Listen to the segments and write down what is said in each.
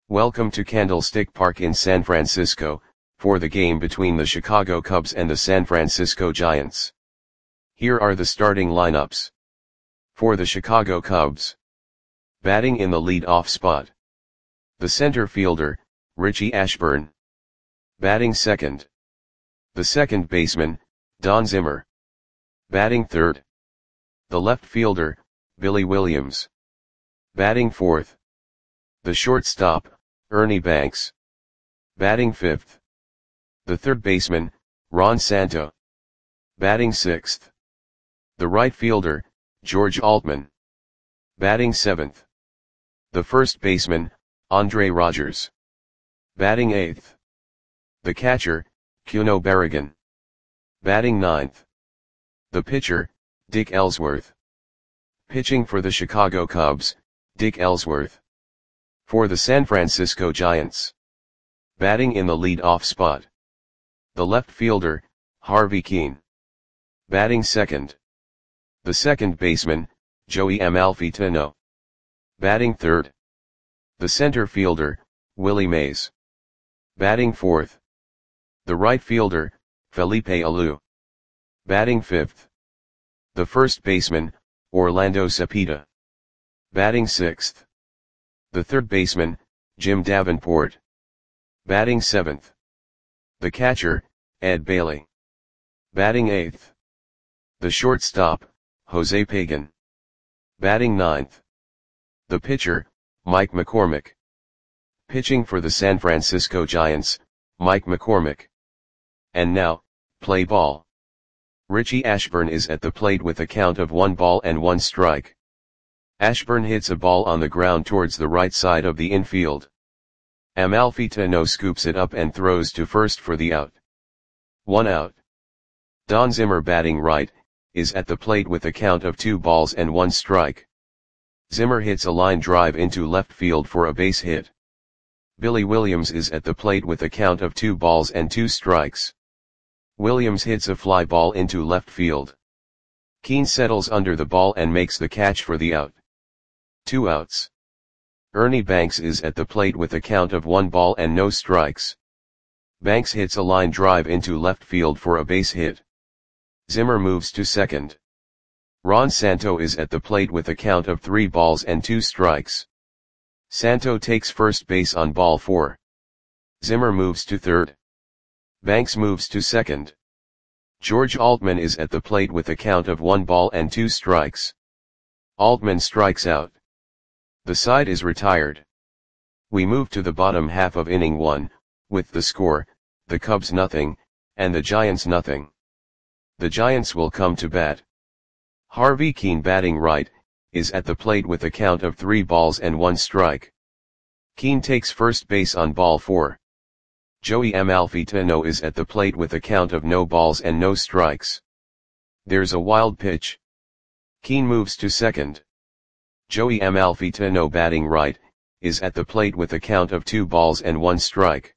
Welcome to Candlestick Park in San Francisco, for the game between the Chicago Cubs and the San Francisco Giants. Here are the starting lineups. For the Chicago Cubs. Batting in the lead-off spot. The center fielder, Richie Ashburn. Batting second. The second baseman, Don Zimmer. Batting third. The left fielder, Billy Williams. Batting fourth. The shortstop, Ernie Banks. Batting fifth. The third baseman, Ron Santo. Batting sixth. The right fielder, George Altman. Batting seventh. The first baseman, Andre Rogers. Batting eighth. The catcher, Cuno Barragan. Batting ninth. The pitcher, Dick Ellsworth. Pitching for the Chicago Cubs, Dick Ellsworth. For the San Francisco Giants. Batting in the lead-off spot. The left fielder, Harvey Kuenn. Batting second. The second baseman, Joey Amalfitano. Batting third. The center fielder, Willie Mays. Batting fourth. The right fielder, Felipe Alou. Batting fifth. The first baseman, Orlando Cepeda. Batting sixth. The third baseman, Jim Davenport. Batting seventh. The catcher, Ed Bailey. Batting eighth. The shortstop, Jose Pagan. Batting ninth. The pitcher, Mike McCormick. Pitching for the San Francisco Giants, Mike McCormick. And now, play ball. Richie Ashburn is at the plate with a count of 1-1 strike. Ashburn hits a ball on the ground towards the right side of the infield. Amalfitano scoops it up and throws to first for the out. 1 out. Don Zimmer, batting right, is at the plate with a count of 2-1 strike. Zimmer hits a line drive into left field for a base hit. Billy Williams is at the plate with a count of 2-2 strikes. Williams hits a fly ball into left field. Kuenn settles under the ball and makes the catch for the out. 2 outs. Ernie Banks is at the plate with a count of 1-0 strikes. Banks hits a line drive into left field for a base hit. Zimmer moves to second. Ron Santo is at the plate with a count of 3-2 strikes. Santo takes first base on ball 4. Zimmer moves to third. Banks moves to second. George Altman is at the plate with a count of 1-2 strikes. Altman strikes out. The side is retired. We move to the bottom half of inning 1, with the score, the Cubs 0, and the Giants 0. The Giants will come to bat. Harvey Kuenn, batting right, is at the plate with a count of 3-1 strike. Kuenn takes first base on ball 4. Joey Amalfitano is at the plate with a count of no strikes. There's a wild pitch. Kuenn moves to second. Joey Amalfitano, batting right, is at the plate with a count of 2-1 strike.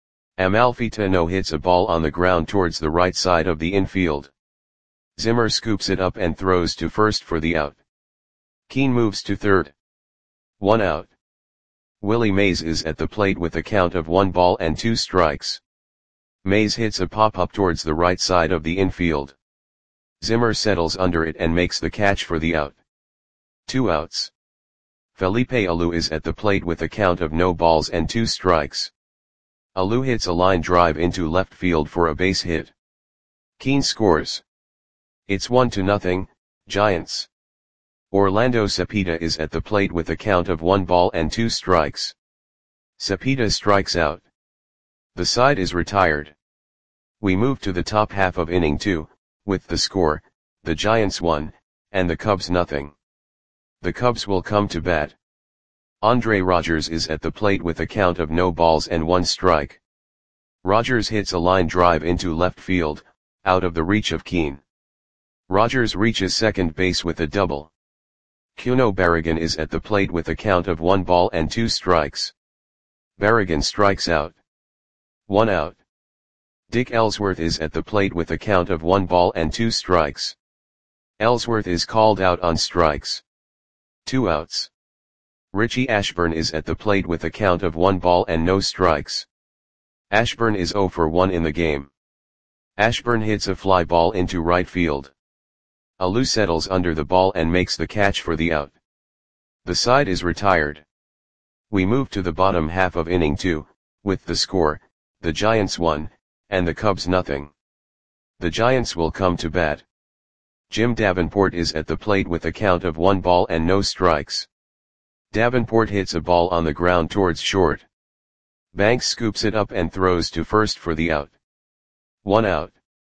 Amalfitano hits a ball on the ground towards the right side of the infield. Zimmer scoops it up and throws to first for the out. Kuenn moves to third. 1 out. Willie Mays is at the plate with a count of 1-2 strikes. Mays hits a pop-up towards the right side of the infield. Zimmer settles under it and makes the catch for the out. 2 outs. Felipe Alou is at the plate with a count of 2 strikes. Alou hits a line drive into left field for a base hit. Kuenn scores. It's 1-0, Giants. Orlando Cepeda is at the plate with a count of 1-2 strikes. Cepeda strikes out. The side is retired. We move to the top half of inning 2, with the score, the Giants 1, and the Cubs 0. The Cubs will come to bat. Andre Rogers is at the plate with a count of 1 strike. Rogers hits a line drive into left field, out of the reach of Kuenn. Rogers reaches second base with a double. Cuno Barragan is at the plate with a count of 1-2 strikes. Barragan strikes out. 1 out. Dick Ellsworth is at the plate with a count of 1-2 strikes. Ellsworth is called out on strikes. 2 outs. Richie Ashburn is at the plate with a count of 1 ball and no strikes. Ashburn is 0 for 1 in the game. Ashburn hits a fly ball into right field. Alou settles under the ball and makes the catch for the out. The side is retired. We move to the bottom half of inning 2, with the score, the Giants 1, and the Cubs nothing. The Giants will come to bat. Jim Davenport is at the plate with a count of 1 ball and no strikes. Davenport hits a ball on the ground towards short. Banks scoops it up and throws to first for the out. 1 out.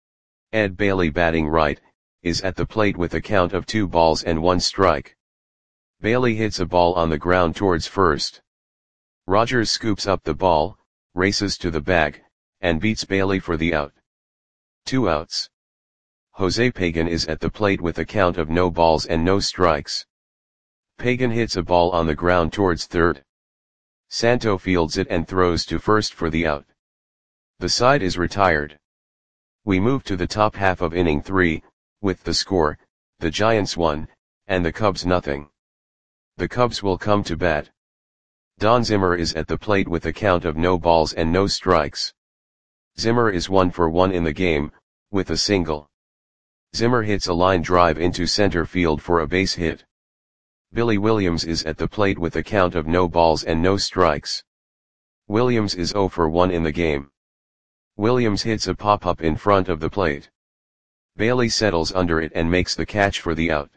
Ed Bailey, batting right, is at the plate with a count of 2 balls and 1 strike. Bailey hits a ball on the ground towards first. Rogers scoops up the ball, races to the bag, and beats Bailey for the out. 2 outs. Jose Pagan is at the plate with a count of no balls and no strikes. Pagan hits a ball on the ground towards third. Santo fields it and throws to first for the out. The side is retired. We move to the top half of inning 3, with the score, the Giants 1, and the Cubs nothing. The Cubs will come to bat. Don Zimmer is at the plate with a count of no balls and no strikes. Zimmer is 1 for 1 in the game, with a single. Zimmer hits a line drive into center field for a base hit. Billy Williams is at the plate with a count of no balls and no strikes. Williams is 0 for 1 in the game. Williams hits a pop-up in front of the plate. Bailey settles under it and makes the catch for the out.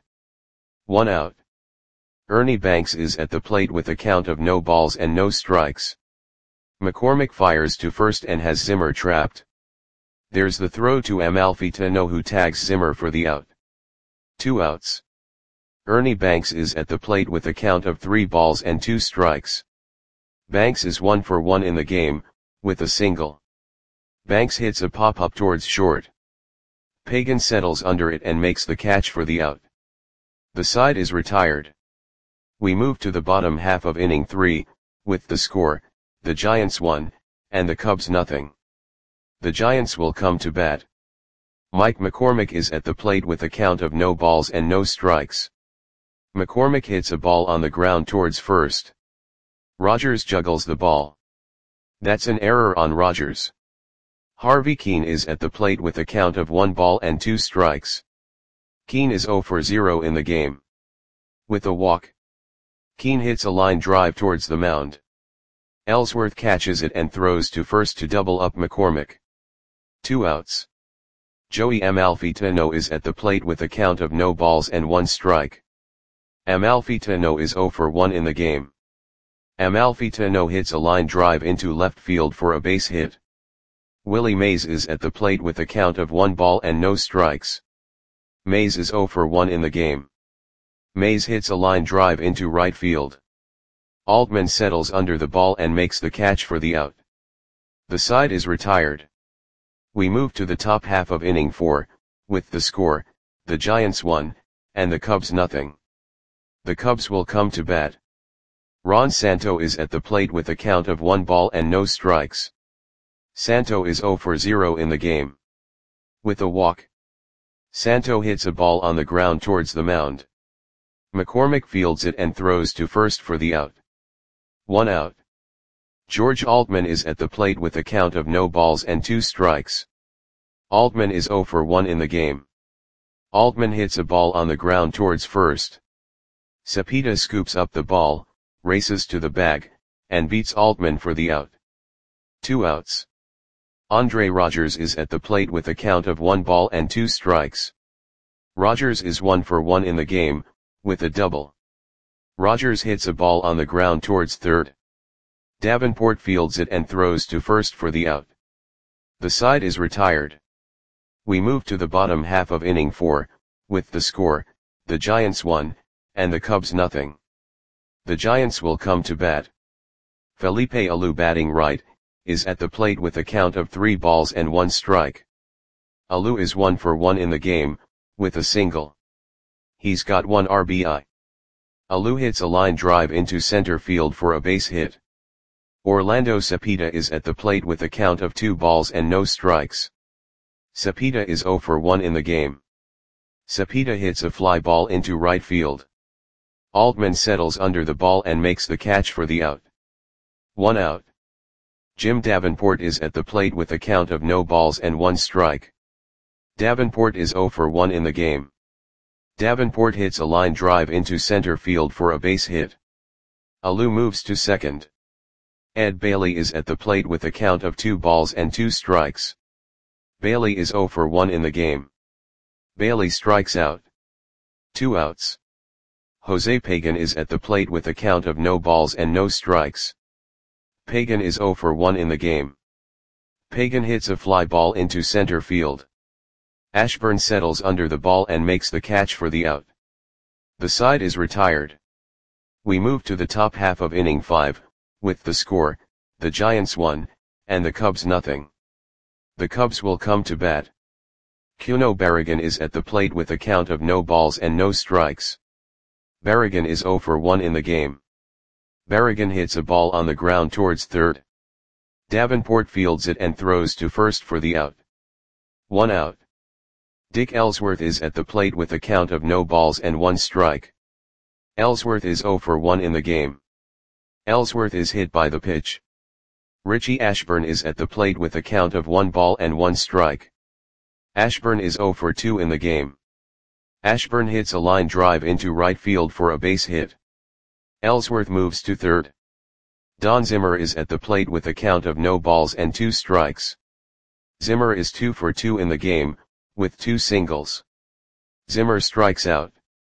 1 out. Ernie Banks is at the plate with a count of no balls and no strikes. McCormick fires to first and has Zimmer trapped. There's the throw to Amalfitano, who tags Zimmer for the out. 2 outs. Ernie Banks is at the plate with a count of 3 balls and 2 strikes. Banks is 1 for 1 in the game, with a single. Banks hits a pop-up towards short. Pagan settles under it and makes the catch for the out. The side is retired. We move to the bottom half of inning 3, with the score, the Giants 1, and the Cubs nothing. The Giants will come to bat. Mike McCormick is at the plate with a count of no balls and no strikes. McCormick hits a ball on the ground towards first. Rogers juggles the ball. That's an error on Rogers. Harvey Keene is at the plate with a count of 1 ball and 2 strikes. Keene is 0 for 0 in the game. With a walk. Keene hits a line drive towards the mound. Ellsworth catches it and throws to first to double up McCormick. 2 outs. Joey Amalfitano is at the plate with a count of no balls and 1 strike. Amalfitano is 0 for 1 in the game. Amalfitano hits a line drive into left field for a base hit. Willie Mays is at the plate with a count of 1 ball and no strikes. Mays is 0 for 1 in the game. Mays hits a line drive into right field. Altman settles under the ball and makes the catch for the out. The side is retired. We move to the top half of inning 4, with the score, the Giants 1, and the Cubs nothing. The Cubs will come to bat. Ron Santo is at the plate with a count of 1 ball and no strikes. Santo is 0 for 0 in the game. With a walk. Santo hits a ball on the ground towards the mound. McCormick fields it and throws to first for the out. 1 out. George Altman is at the plate with a count of no balls and 2 strikes. Altman is 0 for 1 in the game. Altman hits a ball on the ground towards first. Cepeda scoops up the ball, races to the bag, and beats Altman for the out. 2 outs. Andre Rogers is at the plate with a count of 1 ball and 2 strikes. Rogers is 1 for 1 in the game, with a double. Rogers hits a ball on the ground towards third. Davenport fields it and throws to first for the out. The side is retired. We move to the bottom half of inning 4, with the score, the Giants 1, and the Cubs nothing. The Giants will come to bat. Felipe Alou, batting right, is at the plate with a count of 3 balls and 1 strike. Alou is 1 for 1 in the game, with a single. He's got 1 RBI. Alou hits a line drive into center field for a base hit. Orlando Cepeda is at the plate with a count of 2 balls and no strikes. Cepeda is 0 for 1 in the game. Cepeda hits a fly ball into right field. Altman settles under the ball and makes the catch for the out. 1 out. Jim Davenport is at the plate with a count of no balls and 1 strike. Davenport is 0 for 1 in the game. Davenport hits a line drive into center field for a base hit. Alou moves to second. Ed Bailey is at the plate with a count of 2 balls and 2 strikes. Bailey is 0 for 1 in the game. Bailey strikes out. 2 outs. Jose Pagan is at the plate with a count of no balls and no strikes. Pagan is 0 for 1 in the game. Pagan hits a fly ball into center field. Ashburn settles under the ball and makes the catch for the out. The side is retired. We move to the top half of inning 5, with the score, the Giants 1, and the Cubs nothing. The Cubs will come to bat. Cuno Barragan is at the plate with a count of no balls and no strikes. Barragan is 0 for 1 in the game. Barragan hits a ball on the ground towards third. Davenport fields it and throws to first for the out. 1 out. Dick Ellsworth is at the plate with a count of no balls and 1 strike. Ellsworth is 0 for 1 in the game. Ellsworth is hit by the pitch. Richie Ashburn is at the plate with a count of 1 ball and 1 strike. Ashburn is 0 for 2 in the game. Ashburn hits a line drive into right field for a base hit. Ellsworth moves to third. Don Zimmer is at the plate with a count of no balls and 2 strikes. Zimmer is 2 for 2 in the game, with 2 singles. Zimmer strikes out.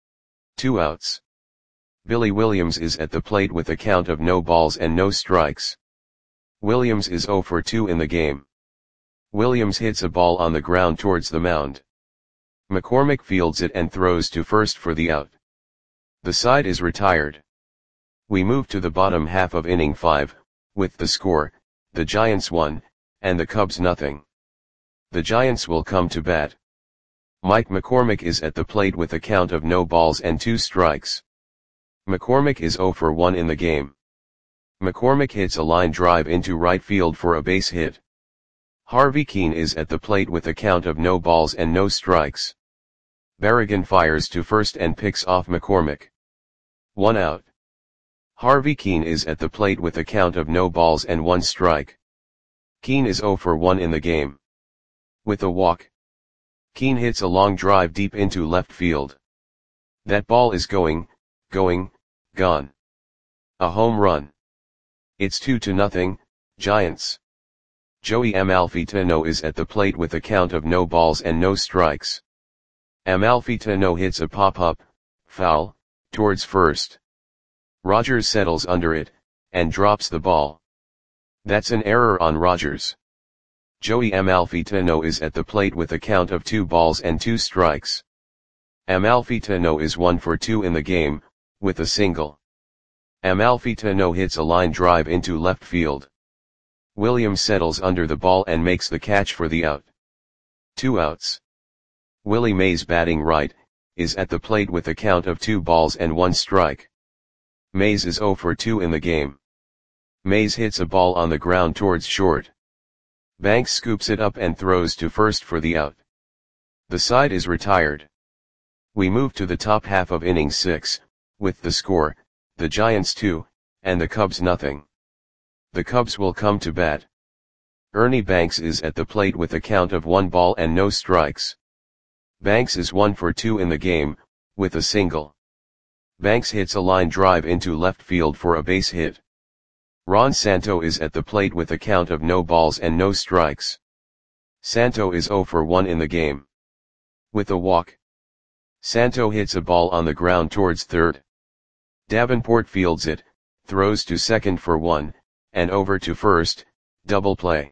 2 outs. Billy Williams is at the plate with a count of no balls and no strikes. Williams is 0 for 2 in the game. Williams hits a ball on the ground towards the mound. McCormick fields it and throws to first for the out. The side is retired. We move to the bottom half of inning 5, with the score, the Giants 1, and the Cubs nothing. The Giants will come to bat. Mike McCormick is at the plate with a count of no balls and 2 strikes. McCormick is 0 for 1 in the game. McCormick hits a line drive into right field for a base hit. Harvey Keene is at the plate with a count of no balls and no strikes. Barragan fires to first and picks off McCormick. 1 out. Harvey Keene is at the plate with a count of no balls and 1 strike. Keene is 0 for 1 in the game. With a walk, Keene hits a long drive deep into left field. That ball is gone. A home run. It's 2-0, Giants. Joey Amalfitano is at the plate with a count of no balls and no strikes. Amalfitano hits a pop-up, foul, towards first. Rogers settles under it, and drops the ball. That's an error on Rogers. Joey Amalfitano is at the plate with a count of 2 balls and 2 strikes. Amalfitano is 1 for 2 in the game, with a single. Amalfitano hits a line drive into left field. Williams settles under the ball and makes the catch for the out. 2 outs. Willie Mays, batting right, is at the plate with a count of 2 balls and 1 strike. Mays is 0 for 2 in the game. Mays hits a ball on the ground towards short. Banks scoops it up and throws to first for the out. The side is retired. We move to the top half of inning 6, with the score, the Giants 2, and the Cubs nothing. The Cubs will come to bat. Ernie Banks is at the plate with a count of 1 ball and no strikes. Banks is 1 for 2 in the game, with a single. Banks hits a line drive into left field for a base hit. Ron Santo is at the plate with a count of no balls and no strikes. Santo is 0 for 1 in the game. With a walk, Santo hits a ball on the ground towards third. Davenport fields it, throws to second for 1, and over to first, double play.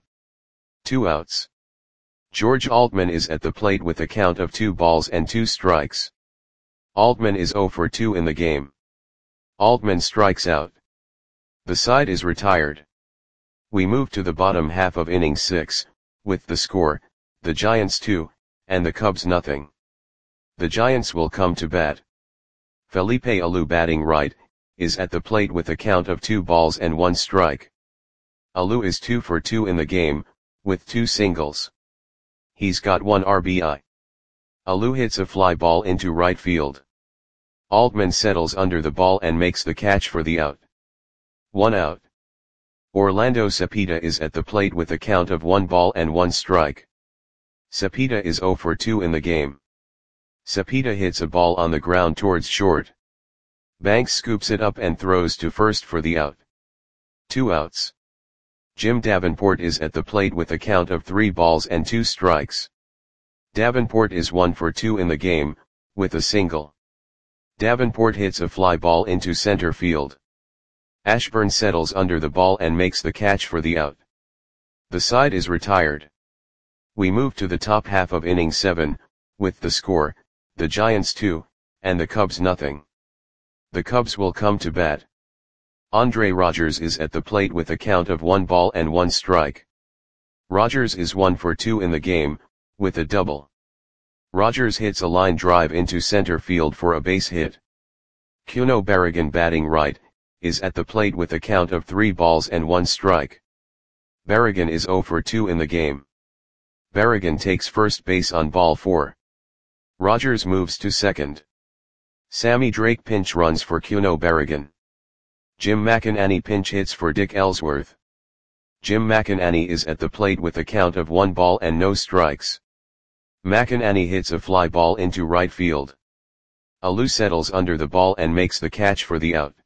2 outs. George Altman is at the plate with a count of 2 balls and 2 strikes. Altman is 0 for 2 in the game. Altman strikes out. The side is retired. We move to the bottom half of inning 6, with the score, the Giants 2, and the Cubs nothing. The Giants will come to bat. Felipe Alou, batting right, is at the plate with a count of 2 balls and 1 strike. Alou is 2 for 2 in the game, with 2 singles. He's got 1 RBI. Alou hits a fly ball into right field. Altman settles under the ball and makes the catch for the out. 1 out. Orlando Cepeda is at the plate with a count of 1 ball and 1 strike. Cepeda is 0 for 2 in the game. Cepeda hits a ball on the ground towards short. Banks scoops it up and throws to first for the out. 2 outs. Jim Davenport is at the plate with a count of 3 balls and 2 strikes. Davenport is 1 for 2 in the game, with a single. Davenport hits a fly ball into center field. Ashburn settles under the ball and makes the catch for the out. The side is retired. We move to the top half of inning 7, with the score, the Giants 2, and the Cubs nothing. The Cubs will come to bat. Andre Rogers is at the plate with a count of 1 ball and 1 strike. Rogers is 1 for 2 in the game, with a double. Rogers hits a line drive into center field for a base hit. Cuno Barragan, batting right, is at the plate with a count of 3 balls and 1 strike. Barragan is 0 for 2 in the game. Barragan takes first base on ball 4. Rogers moves to second. Sammy Drake pinch runs for Cuno Barragan. Jim McInerney pinch hits for Dick Ellsworth. Jim McInerney is at the plate with a count of 1 ball and no strikes. McInerney hits a fly ball into right field. Alou settles under the ball and makes the catch for the out.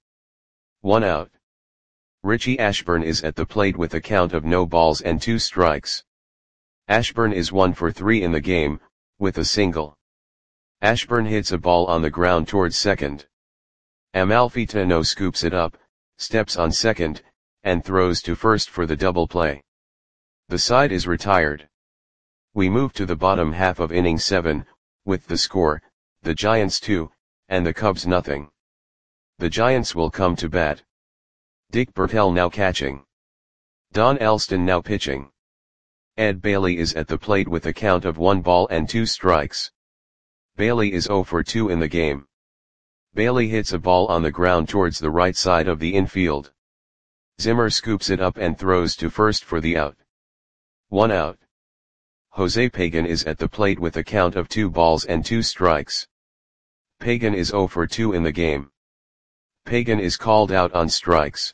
1 out. Richie Ashburn is at the plate with a count of no balls and 2 strikes. Ashburn is 1 for 3 in the game, with a single. Ashburn hits a ball on the ground towards second. Amalfitano scoops it up, steps on second, and throws to first for the double play. The side is retired. We move to the bottom half of inning 7, with the score, the Giants 2, and the Cubs nothing. The Giants will come to bat. Dick Bertel now catching. Don Elston now pitching. Ed Bailey is at the plate with a count of 1 ball and 2 strikes. Bailey is 0 for 2 in the game. Bailey hits a ball on the ground towards the right side of the infield. Zimmer scoops it up and throws to first for the out. 1 out. Jose Pagan is at the plate with a count of 2 balls and 2 strikes. Pagan is 0 for 2 in the game. Pagan is called out on strikes.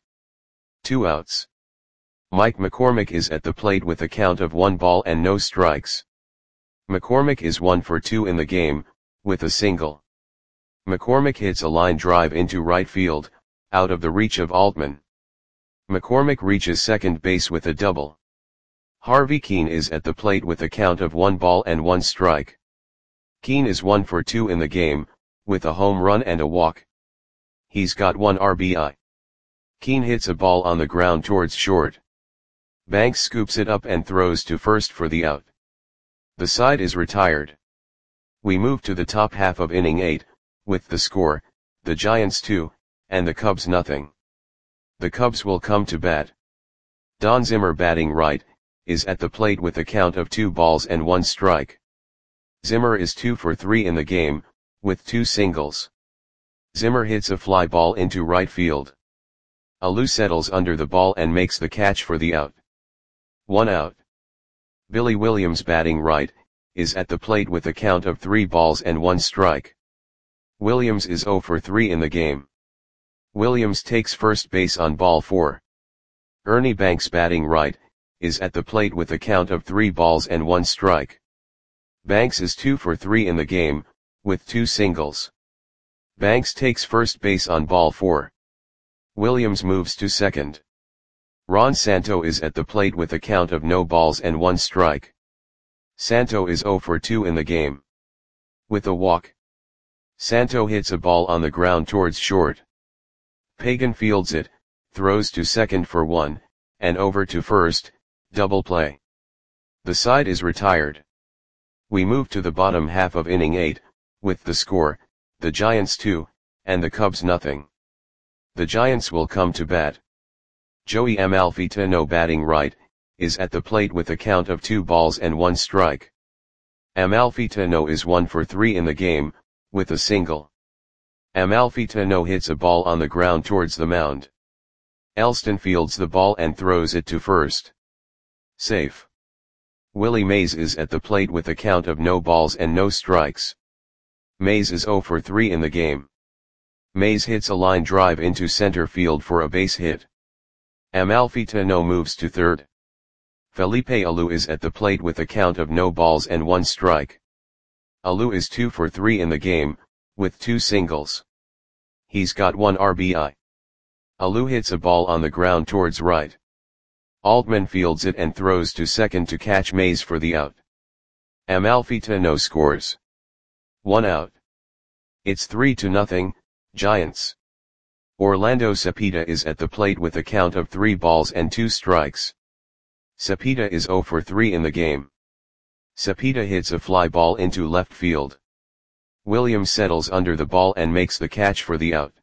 2 outs. Mike McCormick is at the plate with a count of 1 ball and no strikes. McCormick is 1 for 2 in the game, with a single. McCormick hits a line drive into right field, out of the reach of Altman. McCormick reaches second base with a double. Harvey Keene is at the plate with a count of 1 ball and 1 strike. Keene is 1 for 2 in the game, with a home run and a walk. He's got 1 RBI. Keene hits a ball on the ground towards short. Banks scoops it up and throws to first for the out. The side is retired. We move to the top half of inning 8, with the score, the Giants 2, and the Cubs nothing. The Cubs will come to bat. Don Zimmer, batting right, is at the plate with a count of 2 balls and 1 strike. Zimmer is 2 for 3 in the game, with 2 singles. Zimmer hits a fly ball into right field. Alou settles under the ball and makes the catch for the out. 1 out. Billy Williams, batting right, is at the plate with a count of 3 balls and 1 strike. Williams is 0 for 3 in the game. Williams takes first base on ball 4. Ernie Banks, batting right, is at the plate with a count of 3 balls and 1 strike. Banks is 2 for 3 in the game, with 2 singles. Banks takes first base on ball 4. Williams moves to second. Ron Santo is at the plate with a count of no balls and 1 strike. Santo is 0 for 2 in the game. With a walk. Santo hits a ball on the ground towards short. Pagan fields it, throws to second for 1, and over to first, double play. The side is retired. We move to the bottom half of inning 8, with the score, the Giants 2, and the Cubs nothing. The Giants will come to bat. Joey Amalfitano, batting right, is at the plate with a count of 2 balls and 1 strike. Amalfitano is 1 for 3 in the game, with a single. Amalfitano hits a ball on the ground towards the mound. Elston fields the ball and throws it to first. Safe. Willie Mays is at the plate with a count of no balls and no strikes. Mays is 0 for 3 in the game. Mays hits a line drive into center field for a base hit. Amalfitano moves to third. Felipe Alou is at the plate with a count of no balls and 1 strike. Alou is 2 for 3 in the game, with 2 singles. He's got 1 RBI. Alou hits a ball on the ground towards right. Altman fields it and throws to second to catch Mays for the out. Amalfitano scores. 1 out. It's 3-0, Giants. Orlando Cepeda is at the plate with a count of 3 balls and 2 strikes. Cepeda is 0 for 3 in the game. Cepeda hits a fly ball into left field. Williams settles under the ball and makes the catch for the out.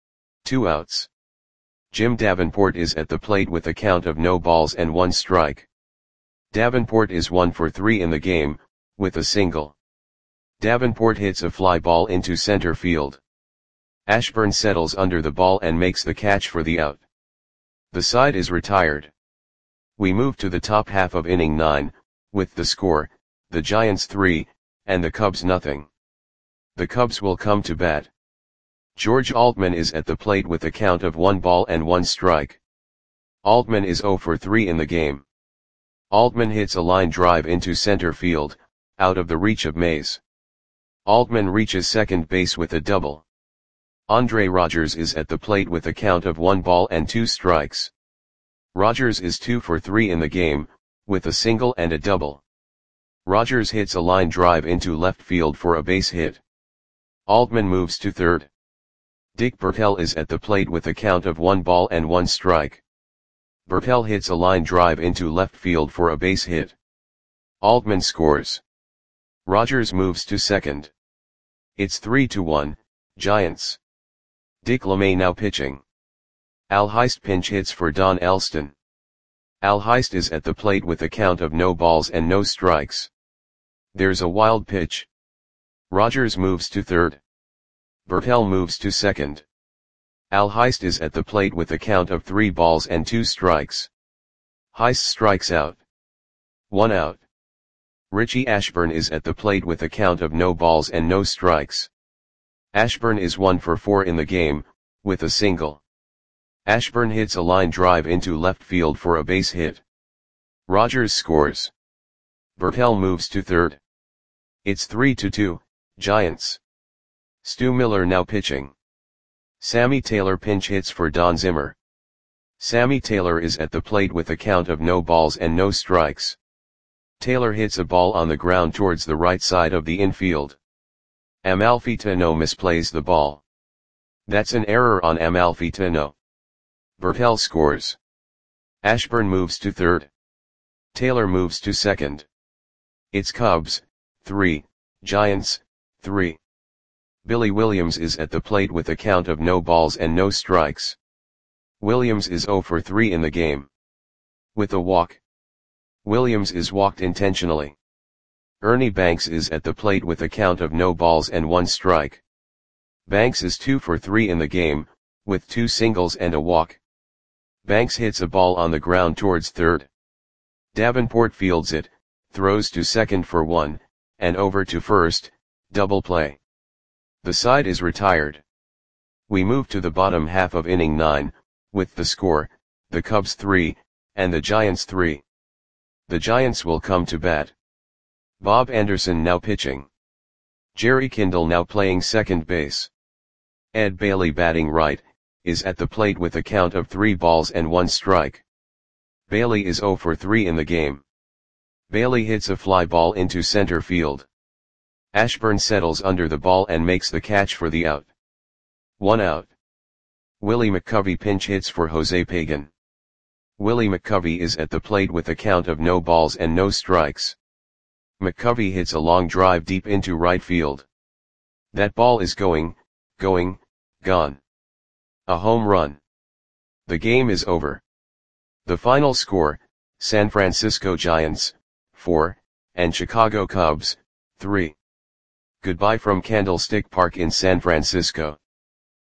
2 outs. Jim Davenport is at the plate with a count of no balls and 1 strike. Davenport is 1 for 3 in the game, with a single. Davenport hits a fly ball into center field. Ashburn settles under the ball and makes the catch for the out. The side is retired. We move to the top half of inning 9, with the score, the Giants 3, and the Cubs nothing. The Cubs will come to bat. George Altman is at the plate with a count of 1 ball and 1 strike. Altman is 0 for 3 in the game. Altman hits a line drive into center field, out of the reach of Mays. Altman reaches second base with a double. Andre Rogers is at the plate with a count of 1 ball and 2 strikes. Rogers is 2 for 3 in the game, with a single and a double. Rogers hits a line drive into left field for a base hit. Altman moves to third. Dick Bertel is at the plate with a count of 1 ball and 1 strike. Bertel hits a line drive into left field for a base hit. Altman scores. Rogers moves to second. It's 3-1, Giants. Dick LeMay now pitching. Al Heist pinch hits for Don Elston. Al Heist is at the plate with a count of no balls and no strikes. There's a wild pitch. Rogers moves to third. Bertel moves to second. Al Heist is at the plate with a count of 3 balls and 2 strikes. Heist strikes out. 1 out. Richie Ashburn is at the plate with a count of no balls and no strikes. Ashburn is 1 for 4 in the game, with a single. Ashburn hits a line drive into left field for a base hit. Rogers scores. Bertel moves to third. It's 3-2, Giants. Stu Miller now pitching. Sammy Taylor pinch hits for Don Zimmer. Sammy Taylor is at the plate with a count of no balls and no strikes. Taylor hits a ball on the ground towards the right side of the infield. Amalfitano misplays the ball. That's an error on Amalfitano. Bertel scores. Ashburn moves to third. Taylor moves to second. It's Cubs, 3, Giants, 3. Billy Williams is at the plate with a count of no balls and no strikes. Williams is 0 for 3 in the game. With a walk. Williams is walked intentionally. Ernie Banks is at the plate with a count of no balls and 1 strike. Banks is 2 for 3 in the game, with 2 singles and a walk. Banks hits a ball on the ground towards third. Davenport fields it, throws to second for 1, and over to first, double play. The side is retired. We move to the bottom half of inning 9, with the score, the Cubs 3, and the Giants 3. The Giants will come to bat. Bob Anderson now pitching. Jerry Kindle now playing second base. Ed Bailey batting right, is at the plate with a count of 3 balls and 1 strike. Bailey is 0 for 3 in the game. Bailey hits a fly ball into center field. Ashburn settles under the ball and makes the catch for the out. 1 out. Willie McCovey pinch hits for Jose Pagan. Willie McCovey is at the plate with a count of no balls and no strikes. McCovey hits a long drive deep into right field. That ball is gone. A home run. The game is over. The final score, San Francisco Giants, 4, and Chicago Cubs, 3. Goodbye from Candlestick Park in San Francisco.